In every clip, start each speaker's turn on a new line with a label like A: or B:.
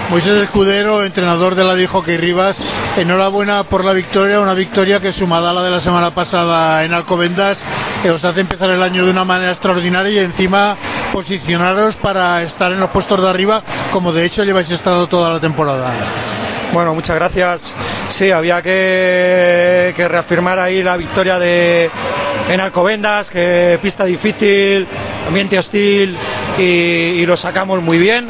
A: Moisés Escudero, entrenador de la Beach Hockey Rivas, enhorabuena por la victoria, una victoria que sumada a la de la semana pasada en Alcobendas os hace empezar el año de una manera extraordinaria y encima posicionaros para estar en los puestos de arriba, como de hecho lleváis estado toda la temporada.
B: Bueno, muchas gracias. Sí, había que reafirmar ahí la victoria en Alcobendas, que pista difícil, ambiente hostil y lo sacamos muy bien.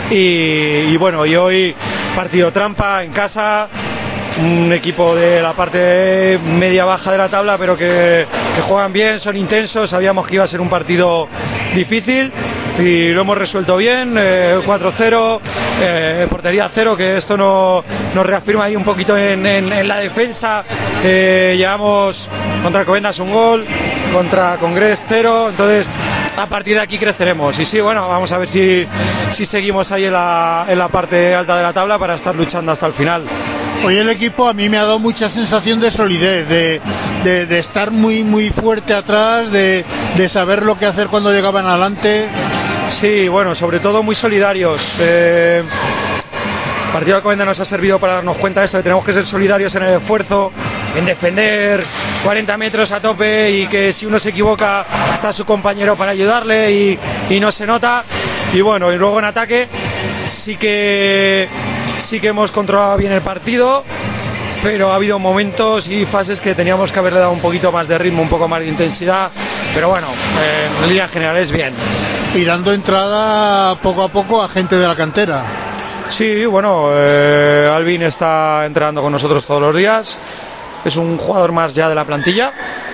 B: Y bueno, y hoy partido trampa en casa, un equipo de la parte media baja de la tabla, pero que juegan bien, son intensos. Sabíamos que iba a ser un partido difícil y lo hemos resuelto bien, 4-0, portería 0, que esto nos reafirma ahí un poquito en la defensa. Llevamos contra Alcobendas un gol, contra Congrés 0, entonces a partir de aquí creceremos. Y sí, bueno, vamos a ver si seguimos ahí en la parte alta de la tabla para estar luchando hasta el final.
A: Hoy el equipo a mí me ha dado mucha sensación de solidez, de estar muy fuerte atrás, de saber lo que hacer cuando llegaban adelante.
B: Sí, bueno, sobre todo muy solidarios. El partido de Alcobendas nos ha servido para darnos cuenta de esto, de que tenemos que ser solidarios en el esfuerzo, en defender 40 metros a tope, y que si uno se equivoca está su compañero para ayudarle y no se nota. Y bueno, y luego en ataque sí que hemos controlado bien el partido, pero ha habido momentos y fases que teníamos que haberle dado un poquito más de ritmo, un poco más de intensidad, pero bueno, en líneas generales bien.
A: Y dando entrada poco a poco a gente de la cantera.
B: Sí, bueno, Alvin está entrenando con nosotros todos los días, es un jugador más ya de la plantilla,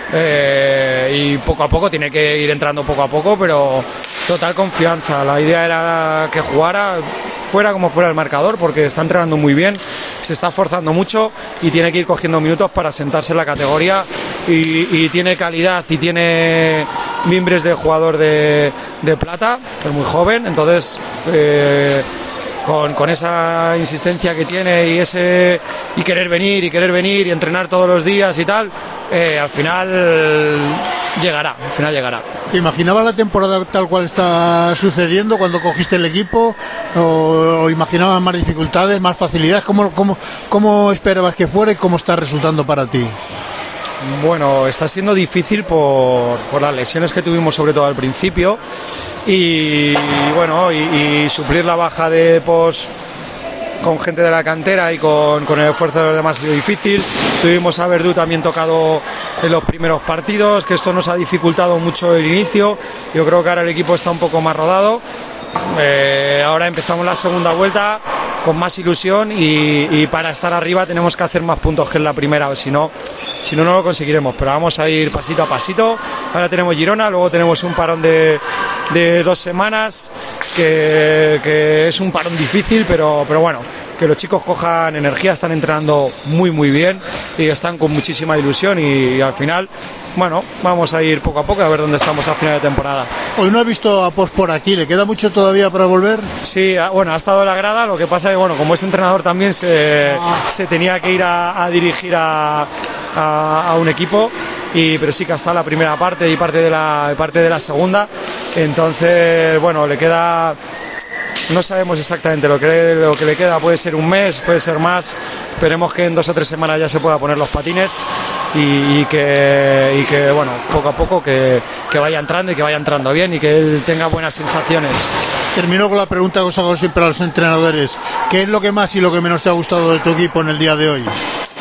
B: y poco a poco tiene que ir entrando poco a poco, pero total confianza. La idea era que jugara fuera como fuera el marcador, porque está entrenando muy bien, se está esforzando mucho y tiene que ir cogiendo minutos para sentarse en la categoría, y tiene calidad y tiene mimbres de jugador de plata, es muy joven, entonces con esa insistencia que tiene y querer venir y entrenar todos los días y tal, al final llegará.
A: ¿Te imaginabas la temporada tal cual está sucediendo cuando cogiste el equipo, o imaginabas más dificultades, más facilidades? ¿Cómo esperabas que fuera y cómo está resultando para ti?
B: Bueno, está siendo difícil por las lesiones que tuvimos, sobre todo al principio, y bueno, y suplir la baja de con gente de la cantera y con el esfuerzo de los demás ha sido difícil. Tuvimos a Verdú también tocado en los primeros partidos, que esto nos ha dificultado mucho el inicio. Yo creo que ahora el equipo está un poco más rodado. Ahora empezamos la segunda vuelta con más ilusión, y para estar arriba tenemos que hacer más puntos que en la primera, si no lo conseguiremos, pero vamos a ir pasito a pasito. Ahora tenemos Girona, luego tenemos un parón de 2 semanas, que es un parón difícil, pero bueno, que los chicos cojan energía, están entrenando muy bien y están con muchísima ilusión, y al final, bueno, vamos a ir poco a poco a ver dónde estamos a final de temporada.
A: Hoy no he visto a Post por aquí, ¿le queda mucho todavía para volver?
B: Sí, bueno, ha estado en la grada, lo que pasa es que, bueno, como es entrenador también se tenía que ir a dirigir a un equipo, pero sí que ha estado la primera parte y parte de la segunda, entonces, bueno, le queda... No sabemos exactamente lo que le queda, puede ser un mes, puede ser más. Esperemos que en 2 o 3 semanas ya se pueda poner los patines y que bueno, poco a poco que vaya entrando y que vaya entrando bien y que él tenga buenas sensaciones.
A: Termino con la pregunta que os hago siempre a los entrenadores: ¿qué es lo que más y lo que menos te ha gustado de tu equipo en el día de hoy?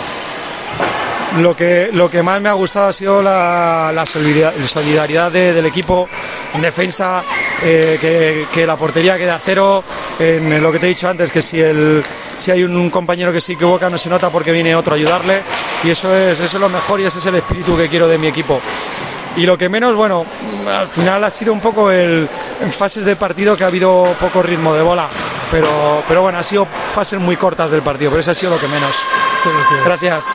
B: Lo que más me ha gustado ha sido la solidaridad del equipo en defensa, que la portería quede a 0, en lo que te he dicho antes, que si hay un compañero que se equivoca no se nota porque viene otro a ayudarle, y eso es lo mejor, y ese es el espíritu que quiero de mi equipo. Y lo que menos, bueno, al final ha sido un poco en fases de partido que ha habido poco ritmo de bola, pero bueno, ha sido fases muy cortas del partido, pero eso ha sido lo que menos. Gracias.